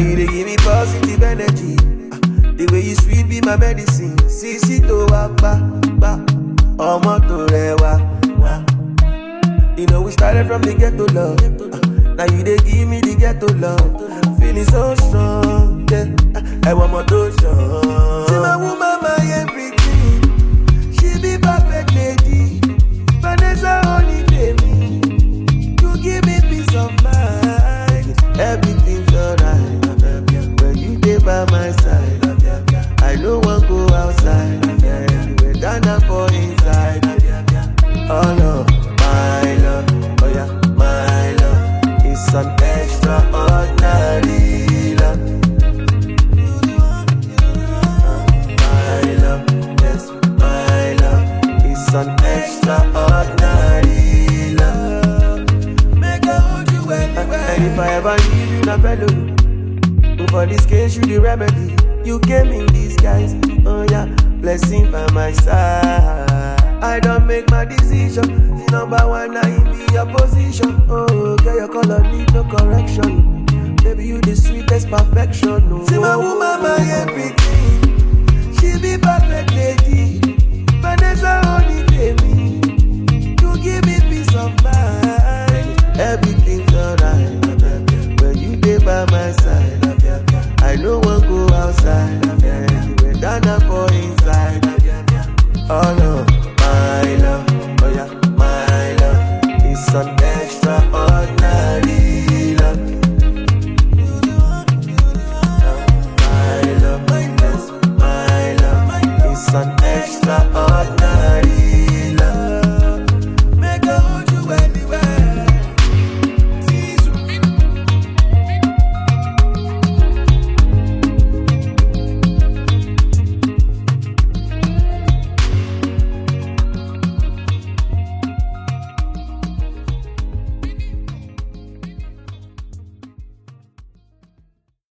you they give me positive energy. The way you sweet be my medicine. Sisi to wa ba. Omo to rewa. You know we started from the ghetto love. Now you they give me the ghetto love. Feeling so strong, yeah. I want more to show. See my woman, my everything. She be perfect lady. Vanessa only baby. You give me peace of mind. Everything's alright. When you dey by my side, I no one go outside. You were down for inside. Oh no, my love, oh yeah, my love. It's an extraordinary love. My love, yes, my love. It's an extraordinary love. Make I hold you anywhere. And if I ever leave you, na fellow. For this case, you the remedy. You came in disguise. Oh yeah, blessing by my side. I don't make my decision. The number one, I in the opposition. Oh, girl, your color need no correction. Baby, you the sweetest perfection. Oh. See my woman, my everything. She be perfect lady. Vanessa only baby.